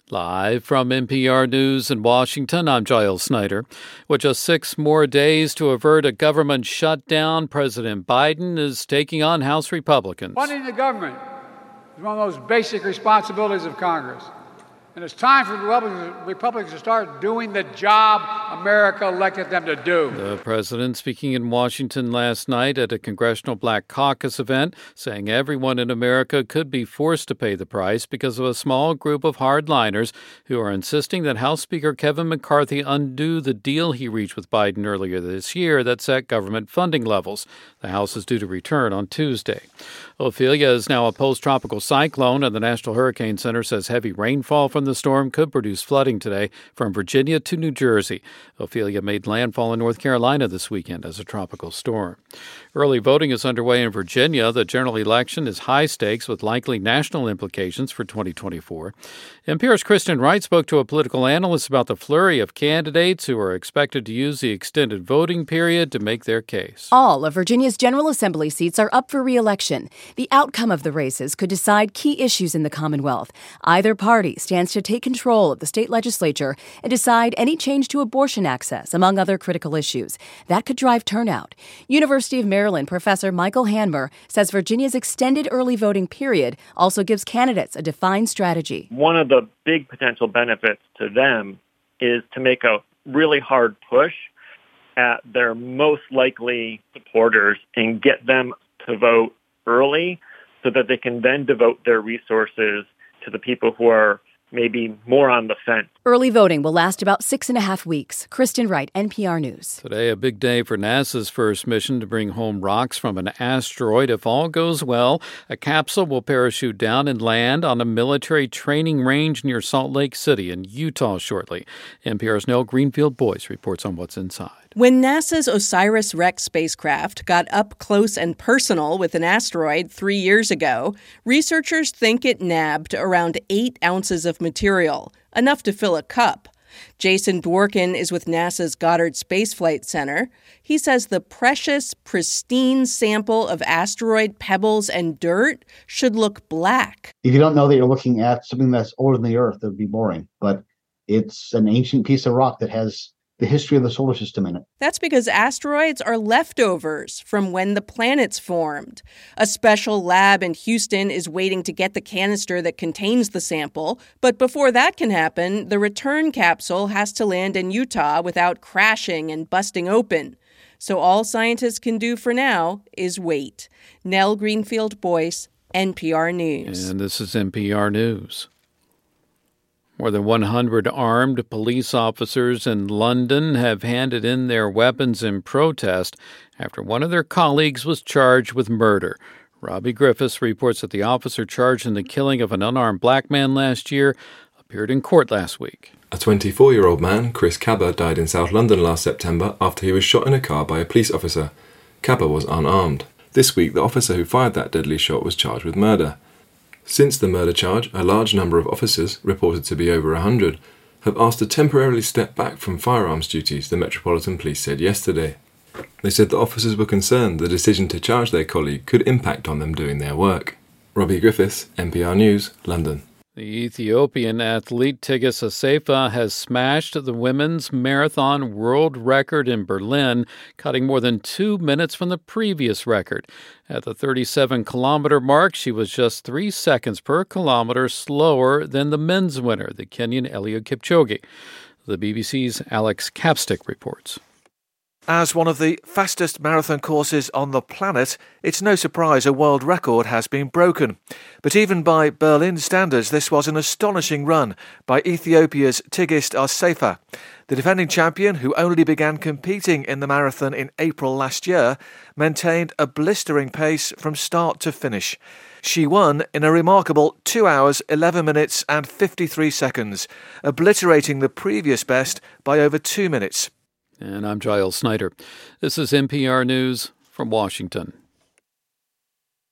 Live from NPR News in Washington, I'm Giles Snyder. With just 6 more days to avert a government shutdown, President Biden is taking on House Republicans. Funding the government is one of those basic responsibilities of Congress. And it's time for Republicans to start doing the job America elected them to do. The president speaking in Washington last night at a Congressional Black Caucus event, saying everyone in America could be forced to pay the price because of a small group of hardliners who are insisting that House Speaker Kevin McCarthy undo the deal he reached with Biden earlier this year that set government funding levels. The House is due to return on Tuesday. Ophelia is now a post-tropical cyclone, and the National Hurricane Center says heavy rainfall from the storm could produce flooding today from Virginia to New Jersey. Ophelia made landfall in North Carolina this weekend as a tropical storm. Early voting is underway in Virginia. The general election is high stakes with likely national implications for 2024. NPR's Kristen Wright spoke to a political analyst about the flurry of candidates who are expected to use the extended voting period to make their case. All of Virginia's General Assembly seats are up for re-election. The outcome of the races could decide key issues in the Commonwealth. Either party stands to take control of the state legislature and decide any change to abortion access, among other critical issues. That could drive turnout. University of Maryland professor Michael Hanmer says Virginia's extended early voting period also gives candidates a defined strategy. One of the big potential benefits to them is to make a really hard push at their most likely supporters and get them to vote early so that they can then devote their resources to the people who are maybe more on the fence. Early voting will last about 6.5 weeks. Kristen Wright, NPR News. Today, a big day for NASA's first mission to bring home rocks from an asteroid. If all goes well, a capsule will parachute down and land on a military training range near Salt Lake City in Utah shortly. NPR's Nell Greenfield-Boyce reports on what's inside. When NASA's OSIRIS-REx spacecraft got up close and personal with an asteroid 3 years ago, researchers think it nabbed around 8 ounces of material, enough to fill a cup. Jason Dworkin is with NASA's Goddard Space Flight Center. He says the precious, pristine sample of asteroid pebbles and dirt should look black. If you don't know that you're looking at something that's older than the Earth, it would be boring. But it's an ancient piece of rock that has the history of the solar system in it. That's because asteroids are leftovers from when the planets formed. A special lab in Houston is waiting to get the canister that contains the sample, but before that can happen, the return capsule has to land in Utah without crashing and busting open. So all scientists can do for now is wait. Nell Greenfield-Boyce, NPR News. And this is NPR News. More than 100 armed police officers in London have handed in their weapons in protest after one of their colleagues was charged with murder. Robbie Griffiths reports that the officer charged in the killing of an unarmed black man last year appeared in court last week. A 24-year-old man, Chris Cabba, died in South London last September after he was shot in a car by a police officer. Cabba was unarmed. This week, the officer who fired that deadly shot was charged with murder. Since the murder charge, a large number of officers, reported to be over 100, have asked to temporarily step back from firearms duties, the Metropolitan Police said yesterday. They said the officers were concerned the decision to charge their colleague could impact on them doing their work. Robbie Griffiths, NPR News, London. The Ethiopian athlete Tigist Assefa has smashed the women's marathon world record in Berlin, cutting more than 2 minutes from the previous record. At the 37-kilometer mark, she was just 3 seconds per kilometer slower than the men's winner, the Kenyan Eliud Kipchoge. The BBC's Alex Capstick reports. As one of the fastest marathon courses on the planet, it's no surprise a world record has been broken. But even by Berlin standards, this was an astonishing run by Ethiopia's Tigist Assefa. The defending champion, who only began competing in the marathon in April last year, maintained a blistering pace from start to finish. She won in a remarkable 2 hours, 11 minutes and 53 seconds, obliterating the previous best by over 2 minutes. And I'm Giles Snyder. This is NPR News from Washington.